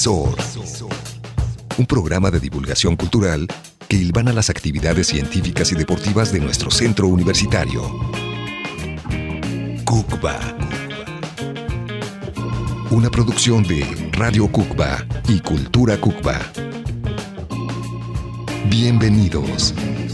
Visor, un programa de divulgación cultural que hilvana las actividades científicas y deportivas de nuestro centro universitario. Cucba, una producción de Radio Cucba y Cultura Cucba. Bienvenidos.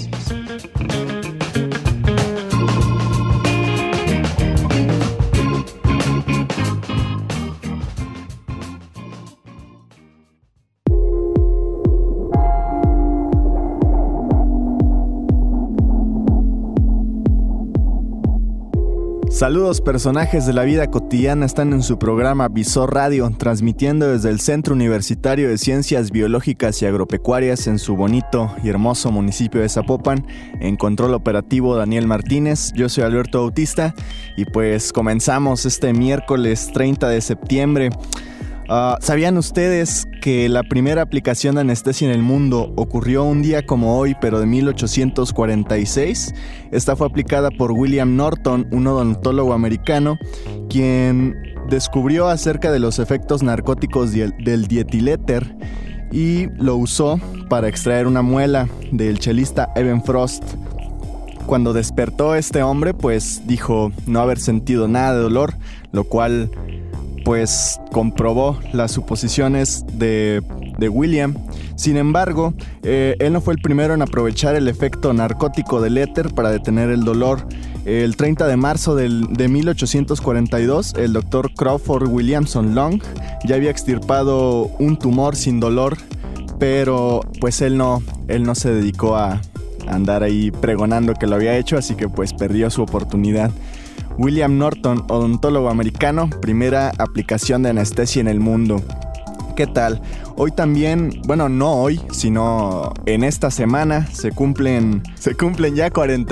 Saludos, personajes de la vida cotidiana están en su programa Visor Radio, transmitiendo desde el Centro Universitario de Ciencias Biológicas y Agropecuarias en su bonito y hermoso municipio de Zapopan. En control operativo Daniel Martínez, yo soy Alberto Bautista y pues comenzamos este miércoles 30 de septiembre. ¿Sabían ustedes que la primera aplicación de anestesia en el mundo ocurrió un día como hoy, pero de 1846? Esta fue aplicada por William Norton, un odontólogo americano, quien descubrió acerca de los efectos narcóticos del dietiléter y lo usó para extraer una muela del chelista Eben Frost. Cuando despertó este hombre, pues dijo no haber sentido nada de dolor, lo cual pues comprobó las suposiciones de William. Sin embargo, él no fue el primero en aprovechar el efecto narcótico del éter para detener el dolor. El 30 de marzo de 1842, el doctor Crawford Williamson Long ya había extirpado un tumor sin dolor, pero pues él no se dedicó a andar ahí pregonando que lo había hecho, así que pues perdió su oportunidad. William Norton, odontólogo americano, primera aplicación de anestesia en el mundo. ¿Qué tal? Hoy también, bueno, no hoy, sino en esta semana se cumplen ya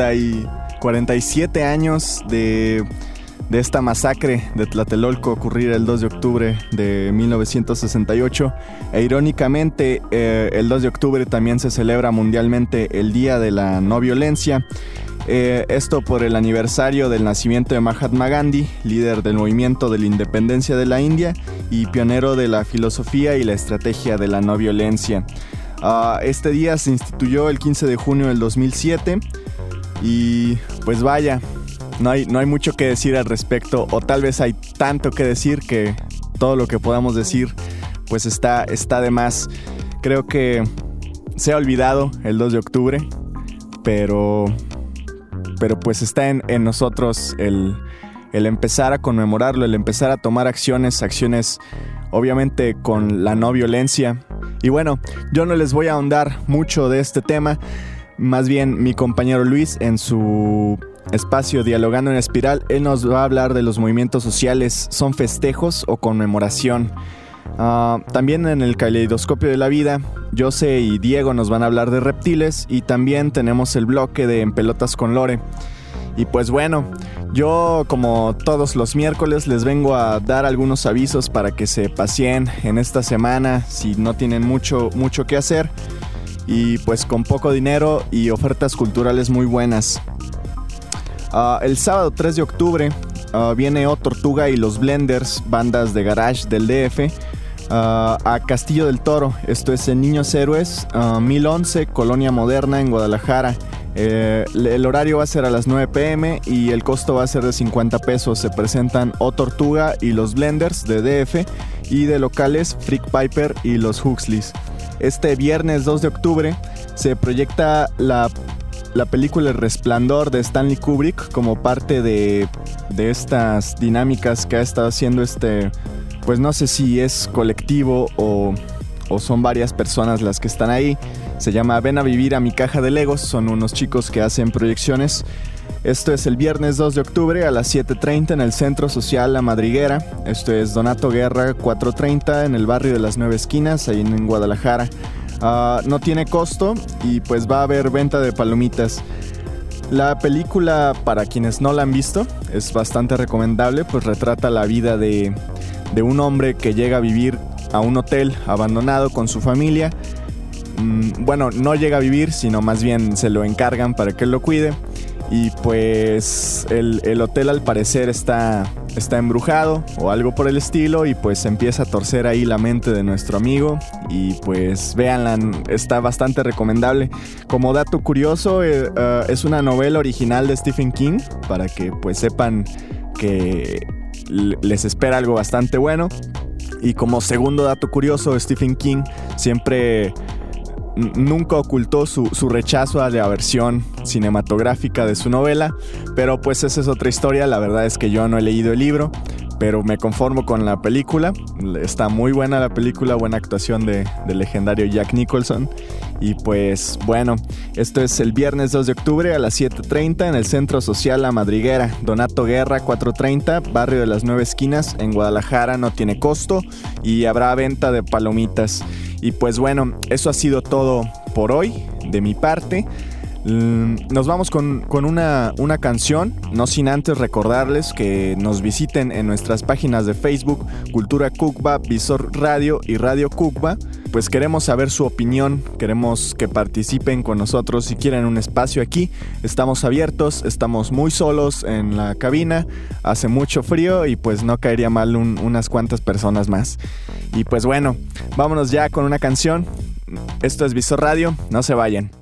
47 años de esta masacre de Tlatelolco ocurrir el 2 de octubre de 1968. E irónicamente, el 2 de octubre también se celebra mundialmente el Día de la No Violencia. Esto por el aniversario del nacimiento de Mahatma Gandhi, líder del movimiento de la independencia de la India y pionero de la filosofía y la estrategia de la no violencia. Este día se instituyó el 15 de junio del 2007 y pues vaya, no hay mucho que decir al respecto, o tal vez hay tanto que decir que todo lo que podamos decir pues está de más. Creo que se ha olvidado el 2 de octubre, pero pues está en nosotros el empezar a conmemorarlo, el empezar a tomar acciones obviamente con la no violencia. Y bueno, yo no les voy a ahondar mucho de este tema, más bien mi compañero Luis en su espacio Dialogando en Espiral, él nos va a hablar de los movimientos sociales, ¿son festejos o conmemoración? También en el caleidoscopio de la vida, Jose y Diego nos van a hablar de reptiles y también tenemos el bloque de En Pelotas con Lore. Y pues bueno, yo como todos los miércoles les vengo a dar algunos avisos para que se paseen en esta semana si no tienen mucho que hacer y pues con poco dinero y ofertas culturales muy buenas. El sábado 3 de octubre viene O Tortuga y los Blenders, bandas de garage del DF, a Castillo del Toro. Esto es en Niños Héroes, 1011, Colonia Moderna, en Guadalajara. El horario va a ser a las 9 p.m. y el costo va a ser de 50 pesos. Se presentan O Tortuga y los Blenders de DF y de locales Freak Piper y los Huxleys. Este viernes 2 de octubre se proyecta la película El Resplandor de Stanley Kubrick como parte de estas dinámicas que ha estado haciendo pues no sé si es colectivo o son varias personas las que están ahí. Se llama Ven a vivir a mi caja de Legos, son unos chicos que hacen proyecciones. Esto es el viernes 2 de octubre a las 7:30 en el Centro Social La Madriguera. Esto es Donato Guerra 430 en el barrio de las 9 Esquinas, ahí en Guadalajara. No tiene costo y pues va a haber venta de palomitas. La película, para quienes no la han visto, es bastante recomendable, pues retrata la vida de un hombre que llega a vivir a un hotel abandonado con su familia. Bueno, no llega a vivir, sino más bien se lo encargan para que él lo cuide. y pues el hotel al parecer está embrujado o algo por el estilo, y pues empieza a torcer ahí la mente de nuestro amigo, y pues véanla, está bastante recomendable. Como dato curioso, es una novela original de Stephen King, para que pues sepan que les espera algo bastante bueno. Y como segundo dato curioso, Stephen King nunca ocultó su rechazo a la versión cinematográfica de su novela, pero pues esa es otra historia. La verdad es que yo no he leído el libro, pero me conformo con la película. Está muy buena la película, buena actuación del legendario Jack Nicholson. Y pues bueno, esto es el viernes 2 de octubre a las 7:30 en el Centro Social La Madriguera, Donato Guerra 430, barrio de las 9 esquinas, en Guadalajara. No tiene costo y habrá venta de palomitas. Y pues bueno, eso ha sido todo por hoy de mi parte. Nos vamos con una canción, no sin antes recordarles que nos visiten en nuestras páginas de Facebook, Cultura Cucba, Visor Radio y Radio Cucba. Pues queremos saber su opinión, queremos que participen con nosotros si quieren un espacio aquí. Estamos abiertos, estamos muy solos en la cabina, hace mucho frío y pues no caería mal unas cuantas personas más. Y pues bueno, vámonos ya con una canción. Esto es Visor Radio, no se vayan.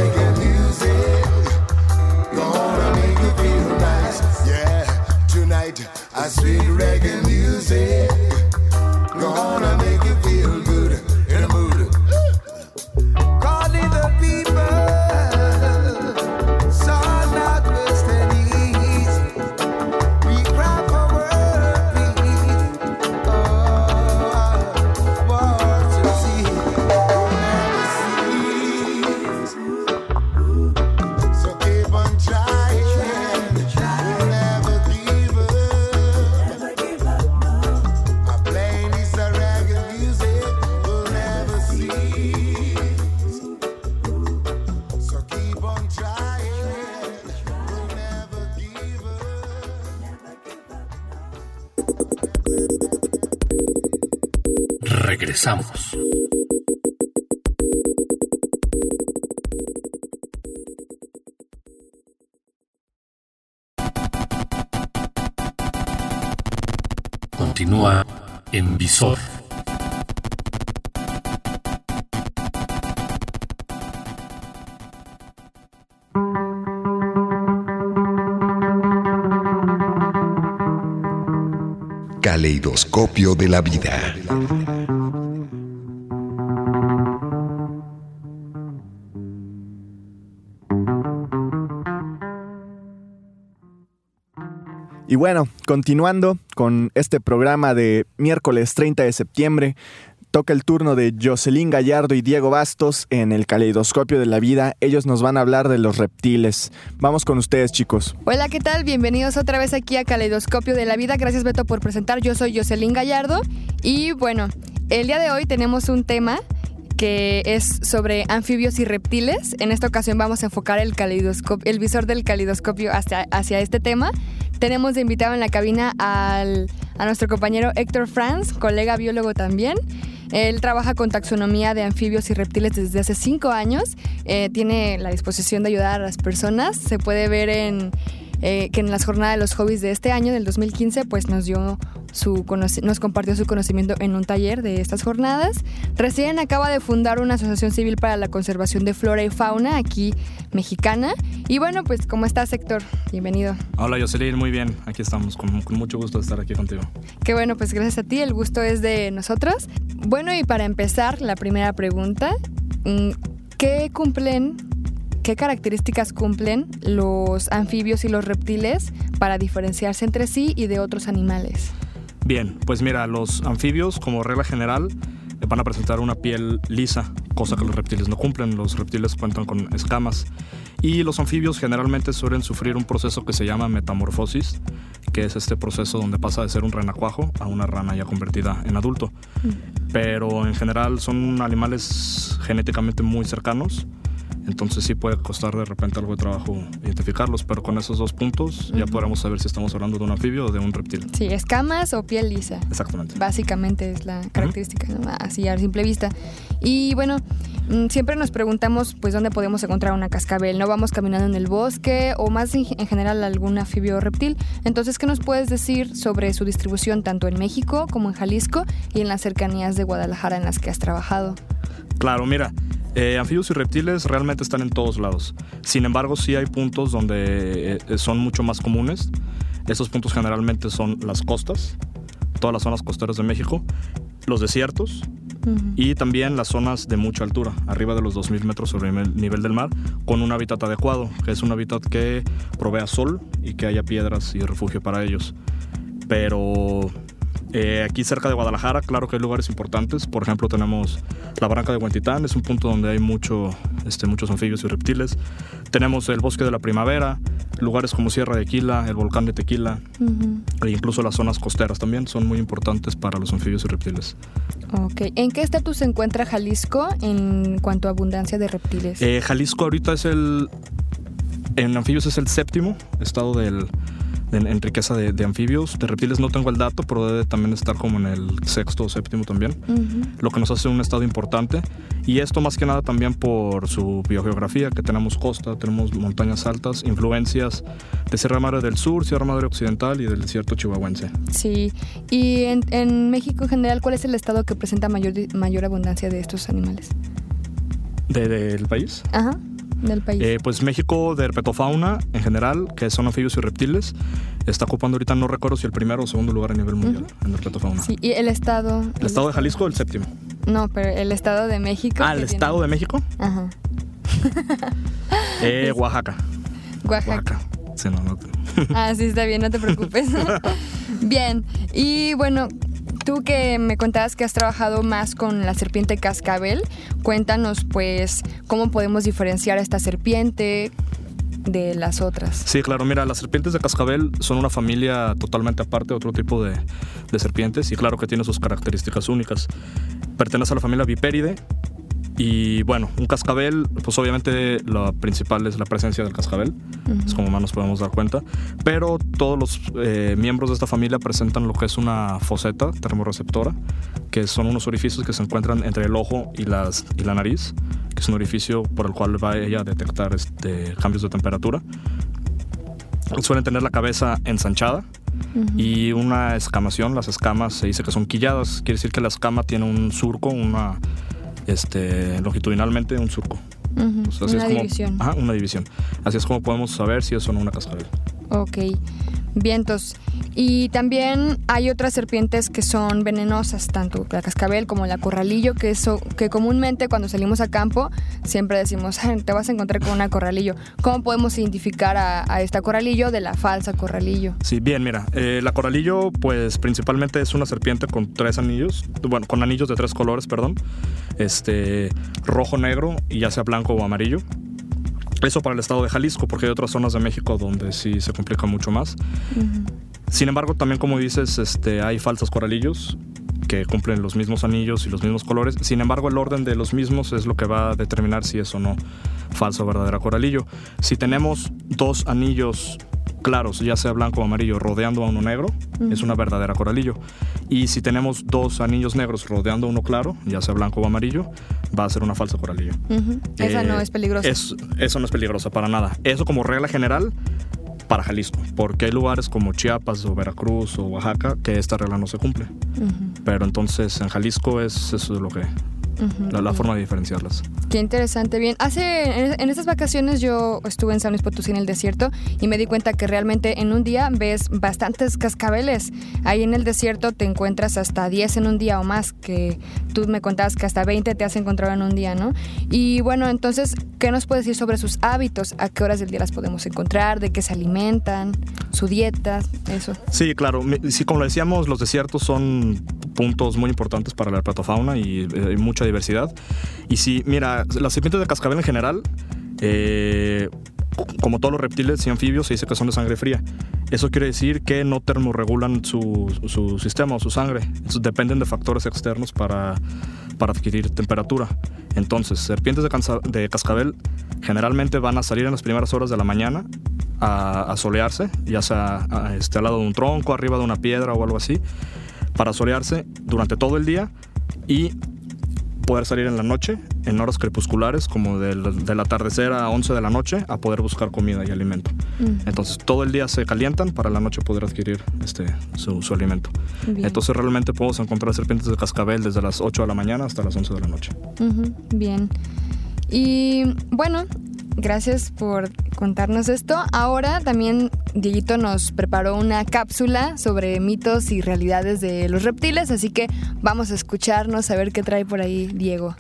Tonight got a sweet reggae music. Gonna make you feel good in the mood. Calling the people, south, north, west, and east. We cry for world peace. Oh, war to see, never cease. So keep on trying. We'll never give up. Our playlist of reggae music will never cease. So keep on trying. We'll never give up. Regresamos. Continúa en Visor. Caleidoscopio de la vida. Y bueno, continuando con este programa de miércoles 30 de septiembre, toca el turno de Jocelyn Gallardo y Diego Bastos en el Caleidoscopio de la Vida. Ellos nos van a hablar de los reptiles. Vamos con ustedes, chicos. Hola, ¿qué tal? Bienvenidos otra vez aquí a Caleidoscopio de la Vida. Gracias, Beto, por presentar. Yo soy Jocelyn Gallardo y bueno, el día de hoy tenemos un tema que es sobre anfibios y reptiles. En esta ocasión vamos a enfocar el visor del caleidoscopio hacia este tema. Tenemos de invitado en la cabina a nuestro compañero Héctor Franz, colega biólogo también. Él trabaja con taxonomía de anfibios y reptiles desde hace 5 años. Tiene la disposición de ayudar a las personas. Se puede ver que en las jornadas de los hobbies de este año, del 2015, pues nos compartió su conocimiento en un taller de estas jornadas. Recién acaba de fundar una asociación civil para la conservación de flora y fauna aquí mexicana. Y bueno, pues ¿cómo estás, Héctor? Bienvenido. Hola, Jocelyn, muy bien. Aquí estamos, con mucho gusto de estar aquí contigo. Qué bueno, pues gracias a ti, el gusto es de nosotros. Bueno, y para empezar, la primera pregunta, ¿qué características cumplen los anfibios y los reptiles para diferenciarse entre sí y de otros animales? Bien, pues mira, los anfibios, como regla general, van a presentar una piel lisa, cosa que los reptiles no cumplen. Los reptiles cuentan con escamas. Y los anfibios generalmente suelen sufrir un proceso que se llama metamorfosis, que es este proceso donde pasa de ser un renacuajo a una rana ya convertida en adulto. Pero en general son animales genéticamente muy cercanos. Entonces sí puede costar de repente algo de trabajo identificarlos, pero con esos 2 puntos ya podremos saber si estamos hablando de un anfibio o de un reptil. Sí, escamas o piel lisa. Exactamente. Básicamente es la característica, ¿no? Así a simple vista. Y bueno, siempre nos preguntamos pues dónde podemos encontrar una cascabel, ¿no? Vamos caminando en el bosque o más en general algún anfibio o reptil. Entonces, ¿qué nos puedes decir sobre su distribución tanto en México como en Jalisco y en las cercanías de Guadalajara en las que has trabajado? Claro, mira, anfibios y reptiles realmente están en todos lados. Sin embargo, sí hay puntos donde son mucho más comunes. Esos puntos generalmente son las costas, todas las zonas costeras de México, los desiertos y también las zonas de mucha altura, arriba de los 2.000 metros sobre el nivel del mar, con un hábitat adecuado, que es un hábitat que provea sol y que haya piedras y refugio para ellos. Pero aquí cerca de Guadalajara, claro que hay lugares importantes. Por ejemplo, tenemos la Barranca de Huentitán, es un punto donde hay muchos anfibios y reptiles. Tenemos el Bosque de la Primavera, lugares como Sierra de Aquila, el Volcán de Tequila, e incluso las zonas costeras también son muy importantes para los anfibios y reptiles. Ok. ¿En qué estatus se encuentra Jalisco en cuanto a abundancia de reptiles? Jalisco ahorita en anfibios es el 7º estado en riqueza de anfibios. De reptiles no tengo el dato, pero debe también estar como en el 6º o 7º también, lo que nos hace un estado importante. Y esto más que nada también por su biogeografía, que tenemos costa, tenemos montañas altas, influencias de Sierra Madre del Sur, Sierra Madre Occidental y del desierto chihuahuense. Sí, y en México en general, ¿cuál es el estado que presenta mayor abundancia de estos animales? ¿Del país? Ajá. del país? Pues México, de herpetofauna en general, que son anfibios y reptiles, está ocupando ahorita, no recuerdo si el primero o segundo lugar a nivel mundial en herpetofauna. Sí, y el estado... El estado de Jalisco, el séptimo. No, pero el estado de México. ¿El estado de México? Ajá. Oaxaca. Oaxaca. Sí, no. Sí, está bien, no te preocupes. Bien, y bueno, tú que me contabas que has trabajado más con la serpiente cascabel, cuéntanos pues cómo podemos diferenciar a esta serpiente de las otras. Sí, claro, mira, las serpientes de cascabel son una familia totalmente aparte, otro tipo de serpientes, y claro que tiene sus características únicas. Pertenece a la familia Viperidae. Y bueno, un cascabel, pues obviamente la principal es la presencia del cascabel, es como más nos podemos dar cuenta, pero todos los miembros de esta familia presentan lo que es una foseta termorreceptora, que son unos orificios que se encuentran entre el ojo y la nariz, que es un orificio por el cual va ella a detectar cambios de temperatura. Suelen tener la cabeza ensanchada y una escamación. Las escamas se dice que son quilladas, quiere decir que la escama tiene un surco, longitudinalmente un surco. Entonces, una división. Una división. Así es como podemos saber si es o no una cascabel. Ok, vientos. Y también hay otras serpientes que son venenosas, tanto la cascabel como la corralillo, que comúnmente cuando salimos a campo siempre decimos, te vas a encontrar con una corralillo. ¿Cómo podemos identificar a esta corralillo de la falsa corralillo? Sí, bien, mira, la corralillo pues principalmente es una serpiente con con anillos de 3 colores, rojo, negro y ya sea blanco o amarillo. Eso para el estado de Jalisco, porque hay otras zonas de México donde sí se complica mucho más. Sin embargo, también como dices, hay falsas corralillos que cumplen los mismos anillos y los mismos colores. Sin embargo, el orden de los mismos es lo que va a determinar si es o no falsa o verdadera corralillo. Si tenemos 2 anillos claros, ya sea blanco o amarillo, rodeando a uno negro, es una verdadera corralillo. Y si tenemos 2 anillos negros rodeando a uno claro, ya sea blanco o amarillo, va a ser una falsa corralillo. Esa no es peligrosa. Eso no es peligrosa para nada. Eso como regla general para Jalisco, porque hay lugares como Chiapas o Veracruz o Oaxaca que esta regla no se cumple. Pero entonces en Jalisco eso es lo que... La forma de diferenciarlas. Qué interesante, bien. En estas vacaciones yo estuve en San Luis Potosí en el desierto y me di cuenta que realmente en un día ves bastantes cascabeles. Ahí en el desierto te encuentras hasta 10 en un día o más, que tú me contabas que hasta 20 te has encontrado en un día, ¿no? Y bueno, entonces, ¿qué nos puedes decir sobre sus hábitos? ¿A qué horas del día las podemos encontrar? ¿De qué se alimentan? ¿Su dieta? Eso. Sí, claro. Sí, como lo decíamos, los desiertos son puntos muy importantes para la herpetofauna y hay mucha diversidad. Y sí, mira, las serpientes de cascabel en general, como todos los reptiles y anfibios, se dice que son de sangre fría. Eso quiere decir que no termorregulan su sistema o su sangre. Entonces, dependen de factores externos para adquirir temperatura. Entonces, serpientes de cascabel generalmente van a salir en las primeras horas de la mañana a solearse, ya sea al lado de un tronco, arriba de una piedra o algo así, para solearse durante todo el día y poder salir en la noche, en horas crepusculares, como del atardecer a 11 de la noche, a poder buscar comida y alimento. Entonces, todo el día se calientan para la noche poder adquirir su alimento. Bien. Entonces, realmente podemos encontrar serpientes de cascabel desde las 8 de la mañana hasta las 11 de la noche. Bien. Y bueno, gracias por contarnos esto. Ahora también Dieguito nos preparó una cápsula sobre mitos y realidades de los reptiles, así que vamos a escucharnos a ver qué trae por ahí Diego.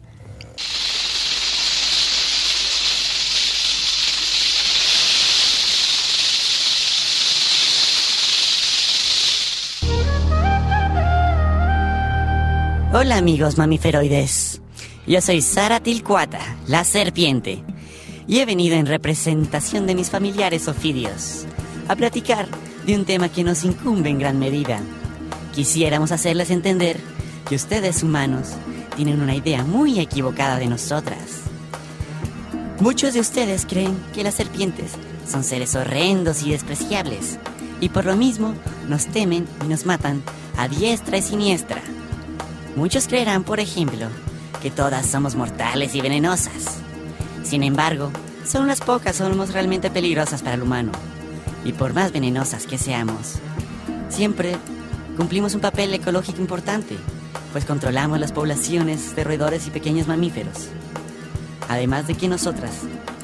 Hola amigos mamíferoides, yo soy Zaratilcuata, la serpiente, y he venido en representación de mis familiares ofidios a platicar de un tema que nos incumbe en gran medida. Quisiéramos hacerles entender que ustedes humanos tienen una idea muy equivocada de nosotras. Muchos de ustedes creen que las serpientes son seres horrendos y despreciables, y por lo mismo nos temen y nos matan a diestra y siniestra. Muchos creerán, por ejemplo, que todas somos mortales y venenosas. Sin embargo, solo unas pocas somos realmente peligrosas para el humano. Y por más venenosas que seamos, siempre cumplimos un papel ecológico importante, pues controlamos las poblaciones de roedores y pequeños mamíferos. Además de que nosotras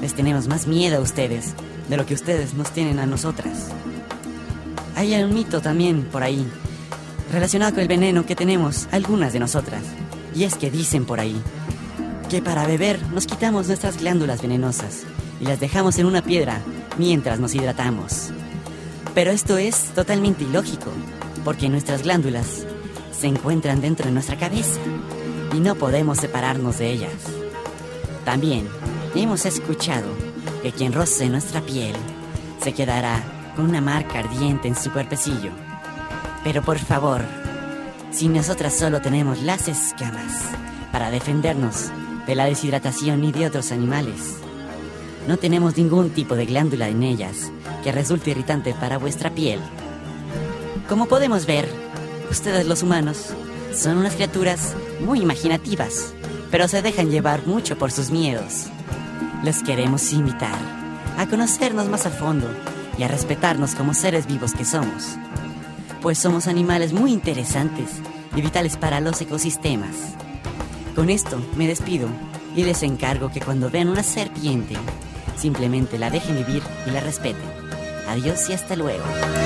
les tenemos más miedo a ustedes de lo que ustedes nos tienen a nosotras. Hay un mito también por ahí relacionado con el veneno que tenemos algunas de nosotras. Y es que dicen por ahí que para beber nos quitamos nuestras glándulas venenosas y las dejamos en una piedra mientras nos hidratamos. Pero esto es totalmente ilógico, porque nuestras glándulas se encuentran dentro de nuestra cabeza y no podemos separarnos de ellas. También hemos escuchado que quien roce nuestra piel se quedará con una marca ardiente en su cuerpecillo. Pero por favor, si nosotras solo tenemos las escamas para defendernos de la deshidratación y de otros animales, no tenemos ningún tipo de glándula en ellas que resulte irritante para vuestra piel. Como podemos ver, ustedes los humanos son unas criaturas muy imaginativas, pero se dejan llevar mucho por sus miedos. Les queremos invitar a conocernos más a fondo y a respetarnos como seres vivos que somos, pues somos animales muy interesantes y vitales para los ecosistemas. Con esto me despido y les encargo que cuando vean una serpiente, simplemente la dejen vivir y la respeten. Adiós y hasta luego.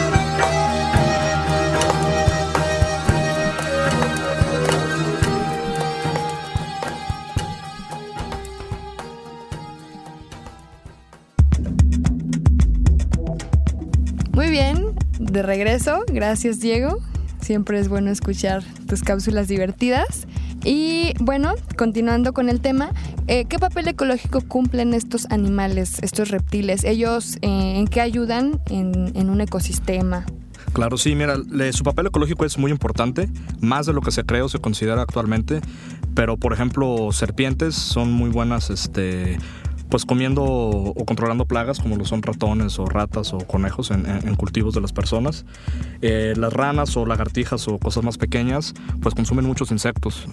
Muy bien, de regreso. Gracias, Diego. Siempre es bueno escuchar tus cápsulas divertidas. Y bueno, continuando con el tema, ¿qué papel ecológico cumplen estos animales, estos reptiles? ¿Ellos en qué ayudan en un ecosistema? Claro, sí, mira, su papel ecológico es muy importante, más de lo que se cree o se considera actualmente, pero por ejemplo, serpientes son muy buenas, pues comiendo o controlando plagas como lo son ratones o ratas o conejos en cultivos de las personas. Las ranas o lagartijas o cosas más pequeñas pues consumen muchos insectos.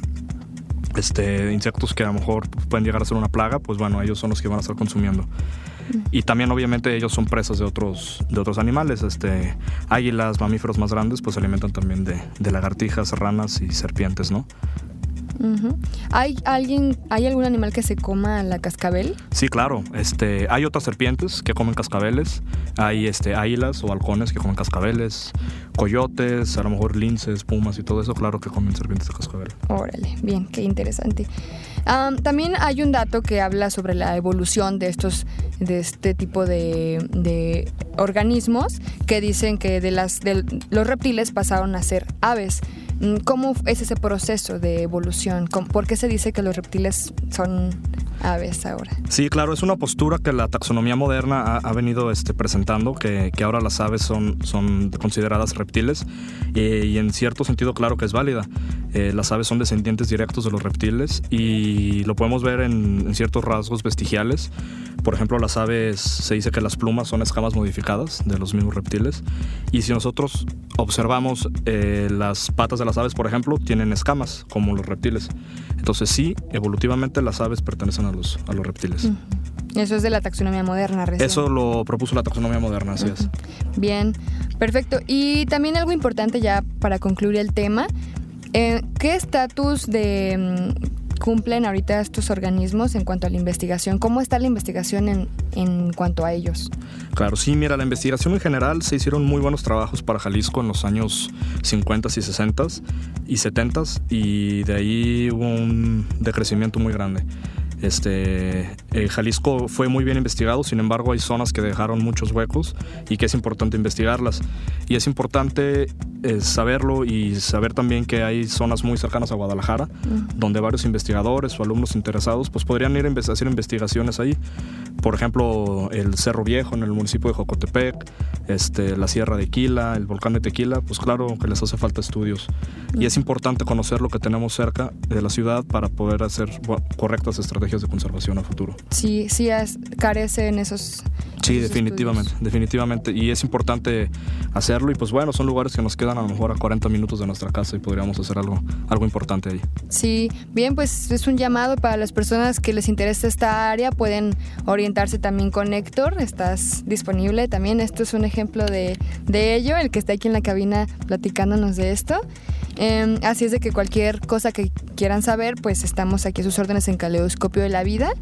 Insectos que a lo mejor pueden llegar a ser una plaga, pues bueno, ellos son los que van a estar consumiendo. Y también obviamente ellos son presas de otros animales. Águilas, mamíferos más grandes pues se alimentan también de lagartijas, ranas y serpientes, ¿no? Uh-huh. ¿Hay algún animal que se coma la cascabel? Sí, claro. Hay otras serpientes que comen cascabeles. Hay águilas o halcones que comen cascabeles. Coyotes, a lo mejor linces, pumas y todo eso, claro que comen serpientes de cascabel. Órale, bien, qué interesante. También hay un dato que habla sobre la evolución de este tipo de organismos que dicen que de los reptiles pasaron a ser aves. ¿Cómo es ese proceso de evolución? ¿Por qué se dice que los reptiles son aves ahora? Sí, claro, es una postura que la taxonomía moderna ha venido presentando, que ahora las aves son consideradas reptiles y en cierto sentido claro que es válida. Las aves son descendientes directos de los reptiles y lo podemos ver en ciertos rasgos vestigiales. Por ejemplo, las aves, se dice que las plumas son escamas modificadas de los mismos reptiles, y si nosotros observamos las patas de las aves, por ejemplo, tienen escamas como los reptiles. Entonces sí, evolutivamente las aves pertenecen a los reptiles. Eso es de la taxonomía moderna, recién. Eso lo propuso la taxonomía moderna, así es. Bien, perfecto. Y también algo importante ya para concluir el tema, ¿qué estatus cumplen ahorita estos organismos en cuanto a la investigación? ¿Cómo está la investigación en cuanto a ellos? Claro, sí, mira, la investigación en general se hicieron muy buenos trabajos para Jalisco en los años 50 y 60 y 70 y de ahí hubo un decrecimiento muy grande. Jalisco fue muy bien investigado, sin embargo hay zonas que dejaron muchos huecos y que es importante investigarlas. Y es importante saberlo y saber también que hay zonas muy cercanas a Guadalajara, donde varios investigadores o alumnos interesados pues podrían ir a hacer investigaciones ahí. Por ejemplo, el Cerro Viejo en el municipio de Jocotepec, la Sierra de Quila, el volcán de Tequila, pues claro que les hace falta estudios. Y es importante conocer lo que tenemos cerca de la ciudad para poder hacer correctas estrategias de conservación a futuro. Sí, carece en esos. Sí, definitivamente. Y es importante hacerlo y pues bueno, son lugares que nos quedan a lo mejor a 40 minutos de nuestra casa y podríamos hacer algo importante ahí. Sí, bien, pues es un llamado para las personas que les interesa esta área, pueden orientarse también con Héctor, estás disponible también, esto es un ejemplo de ello, el que está aquí en la cabina platicándonos de esto. Así es de que cualquier cosa que quieran saber, pues estamos aquí a sus órdenes en Caleidoscopio de la Vida.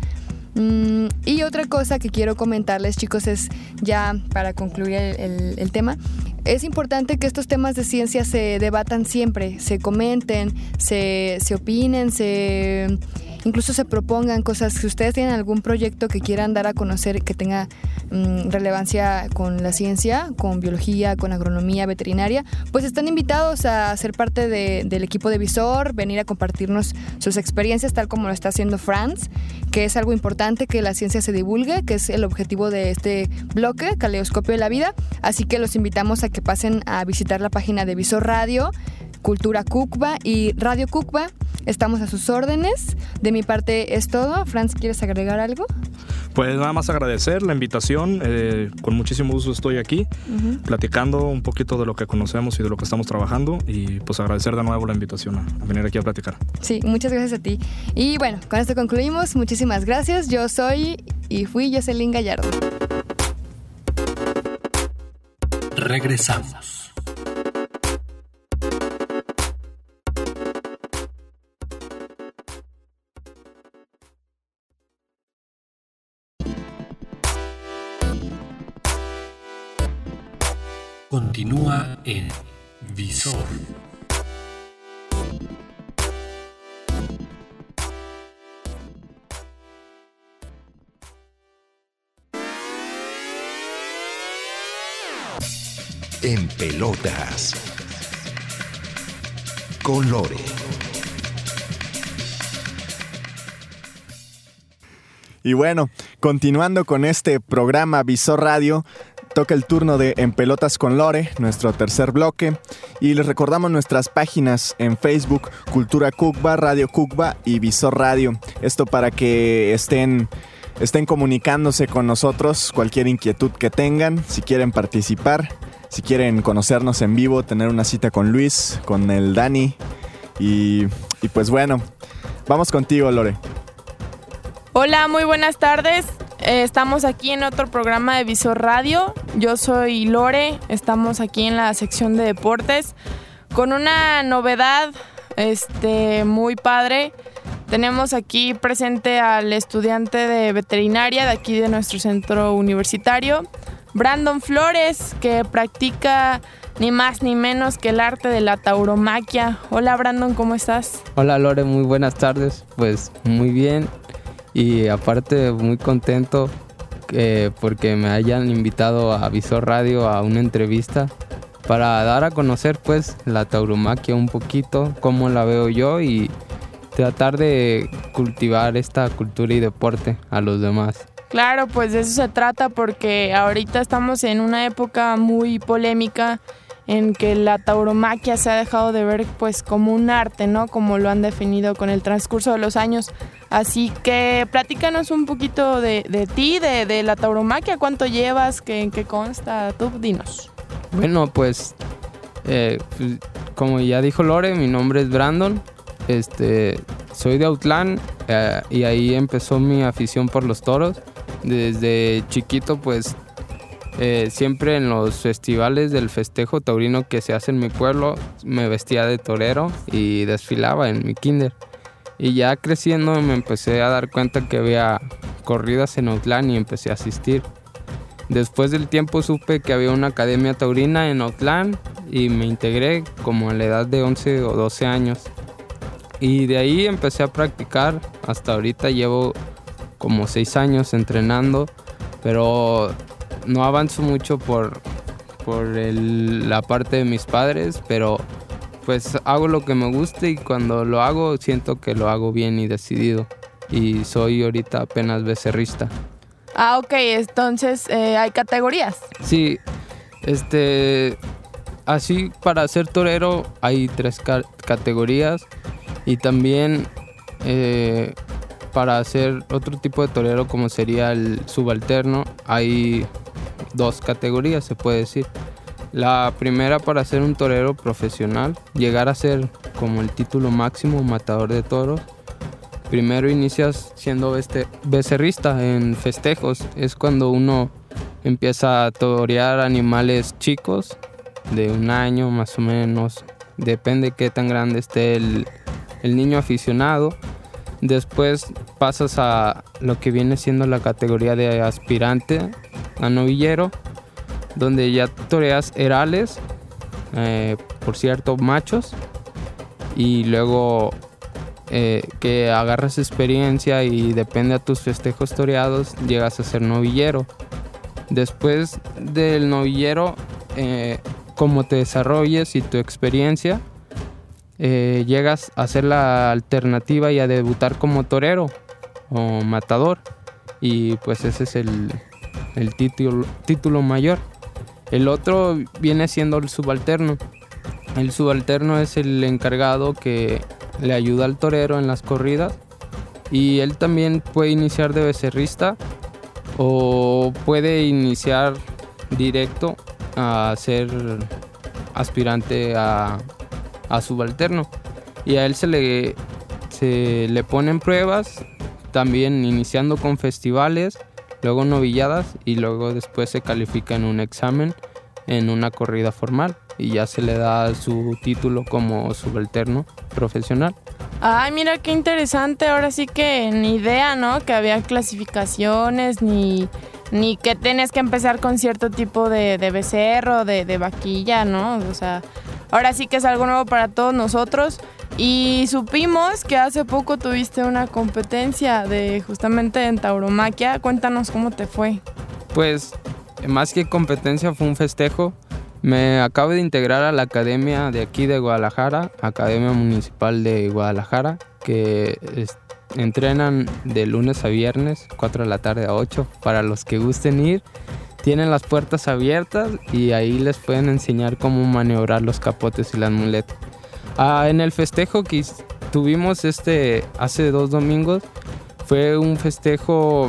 Y otra cosa que quiero comentarles, chicos, es ya para concluir el tema. Es importante que estos temas de ciencia se debatan siempre, se comenten, se opinen, incluso se propongan cosas. Si ustedes tienen algún proyecto que quieran dar a conocer que tenga relevancia con la ciencia, con biología, con agronomía, veterinaria, pues están invitados a ser parte del equipo de Visor, venir a compartirnos sus experiencias, tal como lo está haciendo Franz, que es algo importante que la ciencia se divulgue, que es el objetivo de este bloque, Caleidoscopio de la Vida. Así que los invitamos a que pasen a visitar la página de Visor Radio, Cultura Cucba y Radio Cucba. Estamos a sus órdenes. De mi parte es todo. Franz, ¿quieres agregar algo? Pues nada más agradecer la invitación. Con muchísimo gusto estoy aquí, platicando un poquito de lo que conocemos y de lo que estamos trabajando. Y pues agradecer de nuevo la invitación a venir aquí a platicar. Sí, muchas gracias a ti. Y bueno, con esto concluimos. Muchísimas gracias. Yo soy y fui Jocelyn Gallardo. Regresamos. Continúa en Visor. En pelotas. Con Lore. Y bueno, continuando con este programa Visor Radio, toca el turno de En Pelotas con Lore, nuestro tercer bloque. Y les recordamos nuestras páginas en Facebook, Cultura Cucba, Radio Cucba y Visor Radio. Esto para que estén comunicándose con nosotros, cualquier inquietud que tengan, si quieren participar, si quieren conocernos en vivo, tener una cita con Luis, con el Dani. Y pues bueno, vamos contigo, Lore. Hola, muy buenas tardes. Estamos aquí en otro programa de Visor Radio. Yo soy Lore, estamos aquí en la sección de deportes con una novedad muy padre. Tenemos aquí presente al estudiante de veterinaria de aquí de nuestro centro universitario, Brandon Flores, que practica ni más ni menos que el arte de la tauromaquia. Hola Brandon, ¿cómo estás? Hola Lore, muy buenas tardes. Pues muy bien. Y aparte muy contento porque me hayan invitado a Visor Radio a una entrevista para dar a conocer pues la tauromaquia un poquito, cómo la veo yo y tratar de cultivar esta cultura y deporte a los demás. Claro, pues de eso se trata porque ahorita estamos en una época muy polémica en que la tauromaquia se ha dejado de ver pues como un arte, ¿no? Como lo han definido con el transcurso de los años. Así que platícanos un poquito de ti, de la tauromaquia. ¿Cuánto llevas? ¿En qué consta? Tú dinos. Bueno, pues como ya dijo Lore, mi nombre es Brandon. Soy de Autlán y ahí empezó mi afición por los toros. Desde chiquito pues siempre en los festivales del festejo taurino que se hace en mi pueblo me vestía de torero y desfilaba en mi kinder. Y ya creciendo me empecé a dar cuenta que había corridas en Autlán y empecé a asistir. Después del tiempo supe que había una academia taurina en Autlán y me integré como a la edad de 11 o 12 años. Y de ahí empecé a practicar. Hasta ahorita llevo como 6 años entrenando, pero no avanzo mucho por la parte de mis padres, pero pues hago lo que me gusta y cuando lo hago siento que lo hago bien y decidido. Y soy ahorita apenas becerrista. Ah, ok, entonces hay categorías. Sí, así para ser torero hay 3 categorías y también para ser otro tipo de torero como sería el subalterno hay 2 categorías, se puede decir. La primera para ser un torero profesional, llegar a ser como el título máximo matador de toros. Primero inicias siendo becerrista en festejos, es cuando uno empieza a torear animales chicos de 1 año más o menos, depende qué tan grande esté el niño aficionado. Después pasas a lo que viene siendo la categoría de aspirante a novillero, donde ya toreas herales, por cierto, machos, y luego que agarras experiencia y depende a tus festejos toreados, llegas a ser novillero. Después del novillero, como te desarrolles y tu experiencia, llegas a hacer la alternativa y a debutar como torero o matador, y pues ese es el título mayor. El otro viene siendo el subalterno. El subalterno es el encargado que le ayuda al torero en las corridas, y él también puede iniciar de becerrista o puede iniciar directo a ser aspirante a subalterno, y a él se le ponen pruebas, también iniciando con festivales, luego novilladas, y luego después se califica en un examen en una corrida formal, y ya se le da su título como subalterno profesional. Ay, mira qué interesante. Ahora sí que ni idea, ¿no? Que había clasificaciones, ni que tenías que empezar con cierto tipo de becerro, de vaquilla, ¿no? O sea, ahora sí que es algo nuevo para todos nosotros. Y supimos que hace poco tuviste una competencia de justamente en tauromaquia. Cuéntanos cómo te fue. Pues más que competencia fue un festejo. Me acabo de integrar a la academia de aquí de Guadalajara, Academia Municipal de Guadalajara, que entrenan de lunes a viernes, 4 de la tarde a 8. Para los que gusten ir, tienen las puertas abiertas y ahí les pueden enseñar cómo maniobrar los capotes y las muletas. En el festejo que tuvimos hace 2 domingos, fue un festejo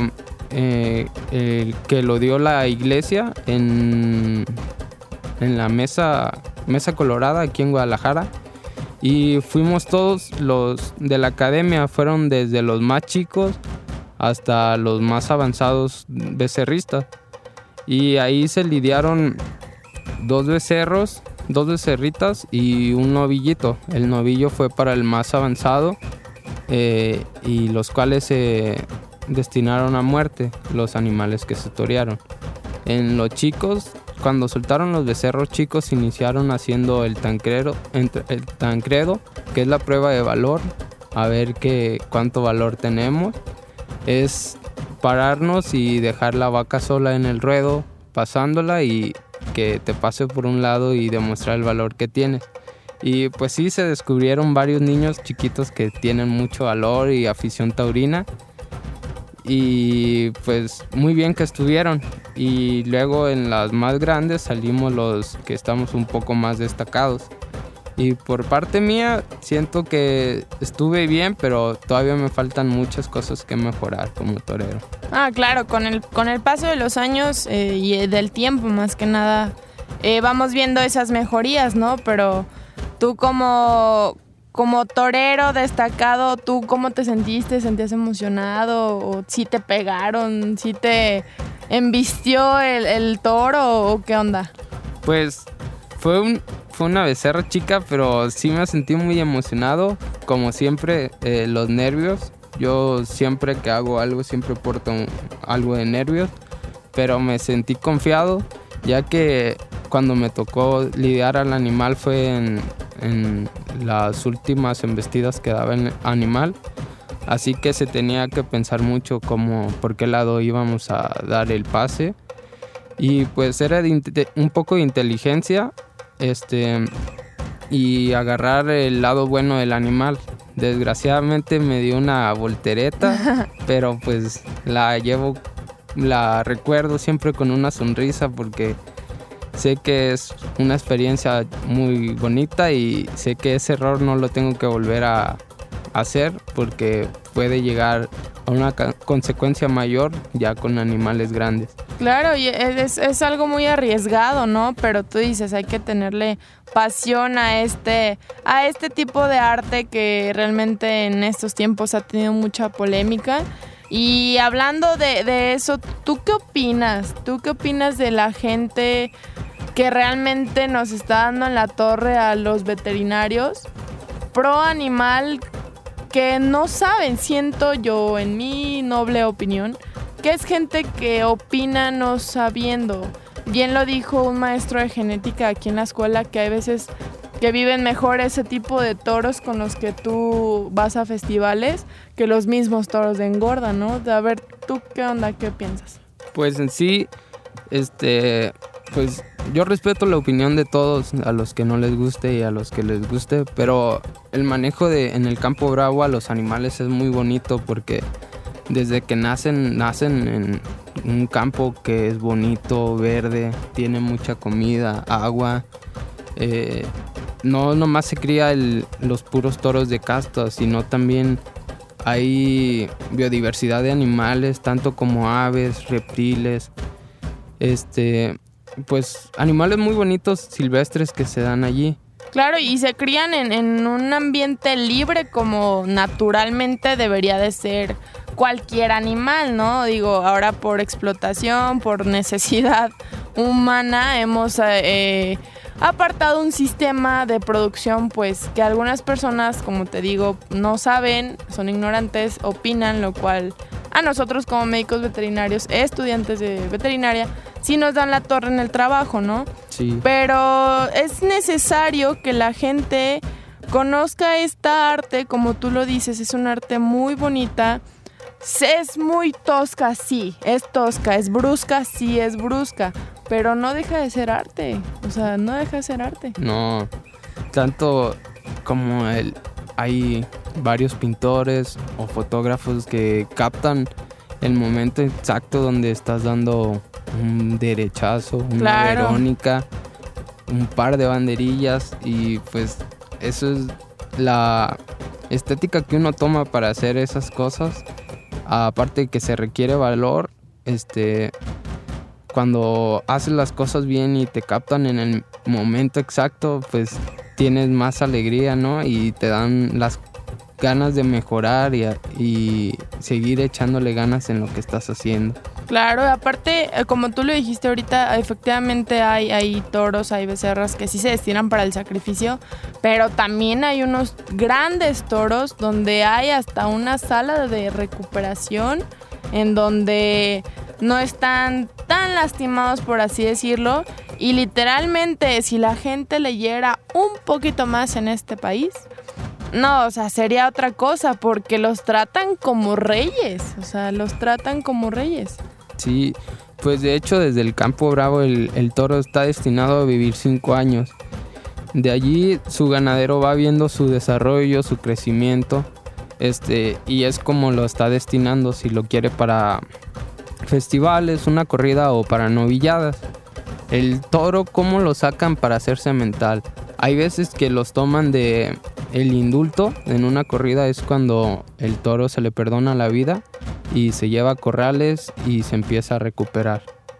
que lo dio la iglesia en la mesa colorada aquí en Guadalajara, y fuimos todos los de la academia, fueron desde los más chicos hasta los más avanzados becerristas, y ahí se lidiaron 2 becerros, 2 becerritas y un novillito. El novillo fue para el más avanzado, y los cuales se destinaron a muerte los animales que se torearon. En los chicos, cuando soltaron los becerros chicos, iniciaron haciendo el tancredo, que es la prueba de valor, a ver cuánto valor tenemos. Es pararnos y dejar la vaca sola en el ruedo, pasándola, y que te pase por un lado y demostrar el valor que tienes. Y pues sí, se descubrieron varios niños chiquitos que tienen mucho valor y afición taurina, y pues muy bien que estuvieron. Y luego en las más grandes salimos los que estamos un poco más destacados, y por parte mía siento que estuve bien, pero todavía me faltan muchas cosas que mejorar como torero. Claro, con el paso de los años y del tiempo más que nada, vamos viendo esas mejorías, ¿no? Pero tú como torero destacado, ¿tú cómo te sentiste? ¿Sentías emocionado? ¿O si te pegaron? ¿Si te embistió el toro? ¿O qué onda? Pues fue una becerra chica, pero sí me sentí muy emocionado. Como siempre, los nervios. Yo siempre que hago algo, siempre porto algo de nervios. Pero me sentí confiado, ya que cuando me tocó lidiar al animal fue en las últimas embestidas que daba el animal, así que se tenía que pensar mucho por qué lado íbamos a dar el pase, y pues era un poco de inteligencia y agarrar el lado bueno del animal. Desgraciadamente me dio una voltereta, pero pues la recuerdo siempre con una sonrisa, porque sé que es una experiencia muy bonita y sé que ese error no lo tengo que volver a hacer, porque puede llegar a una consecuencia mayor ya con animales grandes. Claro, y es algo muy arriesgado, ¿no? Pero tú dices, hay que tenerle pasión a este tipo de arte que realmente en estos tiempos ha tenido mucha polémica. Y hablando de eso, ¿tú qué opinas? ¿Tú qué opinas de la gente que realmente nos está dando en la torre a los veterinarios pro animal, porque no saben, siento yo, en mi noble opinión, que es gente que opina no sabiendo. Bien lo dijo un maestro de genética aquí en la escuela, que hay veces que viven mejor ese tipo de toros con los que tú vas a festivales que los mismos toros de engorda, ¿no? A ver, ¿tú qué onda? ¿Qué piensas? Pues en sí, pues yo respeto la opinión de todos, a los que no les guste y a los que les guste, pero el manejo en el campo bravo a los animales es muy bonito porque desde que nacen en un campo que es bonito, verde, tiene mucha comida, agua. No nomás se cría los puros toros de casta, sino también hay biodiversidad de animales, tanto como aves, reptiles, pues animales muy bonitos silvestres que se dan allí. Claro, y se crían en un ambiente libre como naturalmente debería de ser cualquier animal, ¿no? Digo, ahora por explotación, por necesidad humana, hemos apartado un sistema de producción pues que algunas personas, como te digo, no saben, son ignorantes, opinan, lo cual a nosotros como médicos veterinarios, estudiantes de veterinaria, sí nos dan la torre en el trabajo, ¿no? Sí. Pero es necesario que la gente conozca esta arte, como tú lo dices, es un arte muy bonita. Es muy tosca, sí, es tosca, es brusca, sí, es brusca, pero no deja de ser arte, o sea, no deja de ser arte. No, tanto como hay varios pintores o fotógrafos que captan el momento exacto donde estás dando un derechazo, una Claro. verónica, un par de banderillas y pues eso es la estética que uno toma para hacer esas cosas. Aparte que se requiere valor, cuando haces las cosas bien y te captan en el momento exacto, pues tienes más alegría, ¿no? Y te dan las ganas de mejorar y seguir echándole ganas en lo que estás haciendo. Claro, aparte, como tú lo dijiste ahorita, efectivamente hay toros, hay becerras que sí se destinan para el sacrificio, pero también hay unos grandes toros donde hay hasta una sala de recuperación en donde no están tan lastimados, por así decirlo, y literalmente si la gente leyera un poquito más en este país, no, o sea, sería otra cosa, porque los tratan como reyes, o sea, los tratan como reyes. Sí, pues de hecho desde el campo bravo el toro está destinado a vivir 5 años. De allí su ganadero va viendo su desarrollo, su crecimiento, y es como lo está destinando, si lo quiere para festivales, una corrida o para novilladas. El toro, ¿cómo lo sacan para hacer semental? Hay veces que los toman de el indulto. En una corrida es cuando el toro se le perdona la vida y se lleva a corrales y se empieza a recuperar.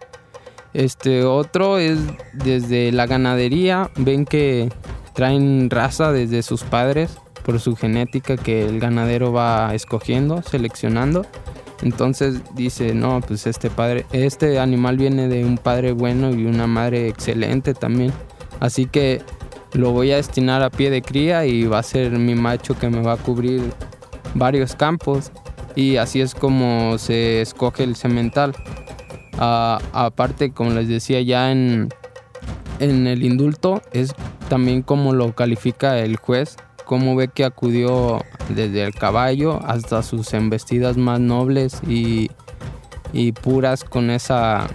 Otro es desde la ganadería. Ven que traen raza desde sus padres por su genética que el ganadero va escogiendo, seleccionando. Entonces dice, no, pues este animal viene de un padre bueno y una madre excelente también. Así que lo voy a destinar a pie de cría y va a ser mi macho que me va a cubrir varios campos. Y así es como se escoge el semental. Aparte, como les decía, ya en el indulto es también como lo califica el juez, cómo ve que acudió desde el caballo hasta sus embestidas más nobles y puras, con esa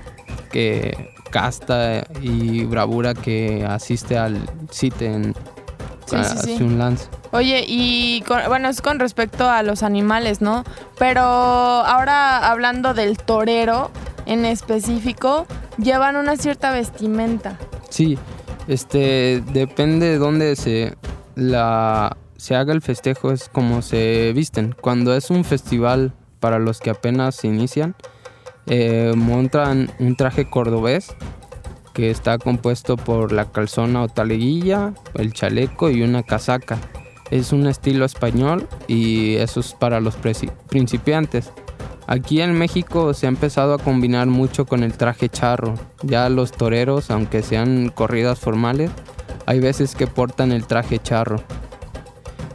casta y bravura que asiste al CITE hace un lance. Oye, y es con respecto a los animales, ¿no? Pero ahora hablando del torero en específico, llevan una cierta vestimenta. Sí, depende de dónde se haga el festejo, es como se visten. Cuando es un festival para los que apenas se inician, montan un traje cordobés que está compuesto por la calzona o taleguilla, el chaleco y una casaca. Es un estilo español y eso es para los principiantes. Aquí en México se ha empezado a combinar mucho con el traje charro. Ya los toreros, aunque sean corridas formales, hay veces que portan el traje charro.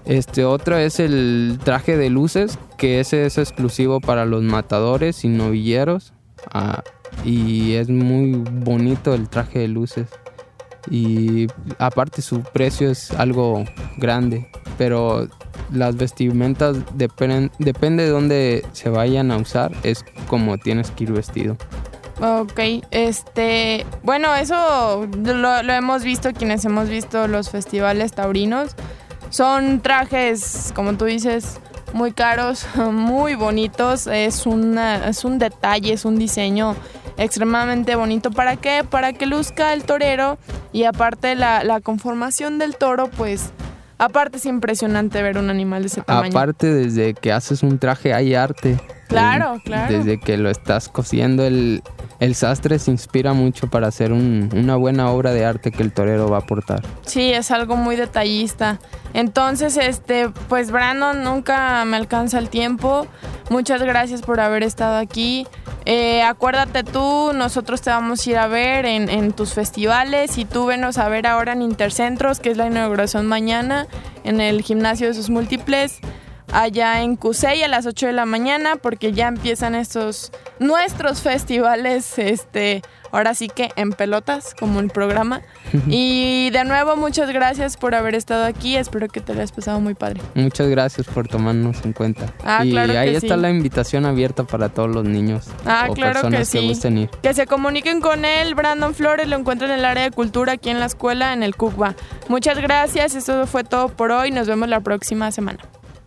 Otro es el traje de luces, que ese es exclusivo para los matadores y novilleros. Y es muy bonito el traje de luces. Y aparte su precio es algo grande, pero las vestimentas depende de dónde se vayan a usar, es como tienes que ir vestido. Ok, bueno, eso lo hemos visto quienes hemos visto los festivales taurinos. Son trajes, como tú dices, muy caros, muy bonitos. Es un detalle, es un diseño extremadamente bonito. ¿Para qué? Para que luzca el torero. Y aparte la conformación del toro, pues, aparte es impresionante ver un animal de ese tamaño. Aparte, desde que haces un traje hay arte. Claro, claro. Desde que lo estás cosiendo, el sastre se inspira mucho para hacer una buena obra de arte que el torero va a aportar. Sí, es algo muy detallista. Entonces, pues Brandon, nunca me alcanza el tiempo. Muchas gracias por haber estado aquí. Acuérdate tú, nosotros te vamos a ir a ver en tus festivales y tú venos a ver ahora en Intercentros, que es la inauguración mañana, en el Gimnasio de sus Múltiples, allá en Cusey a las 8 de la mañana, porque ya empiezan nuestros festivales, ahora sí que en pelotas, como el programa. Y de nuevo, muchas gracias por haber estado aquí, espero que te lo hayas pasado muy padre. Muchas gracias por tomarnos en cuenta. Y claro, ahí está la invitación abierta para todos los niños o claro personas que gusten ir. Que se comuniquen con él, Brandon Flores, lo encuentran en el área de cultura aquí en la escuela, en el CUCBA. Muchas gracias, esto fue todo por hoy, nos vemos la próxima semana.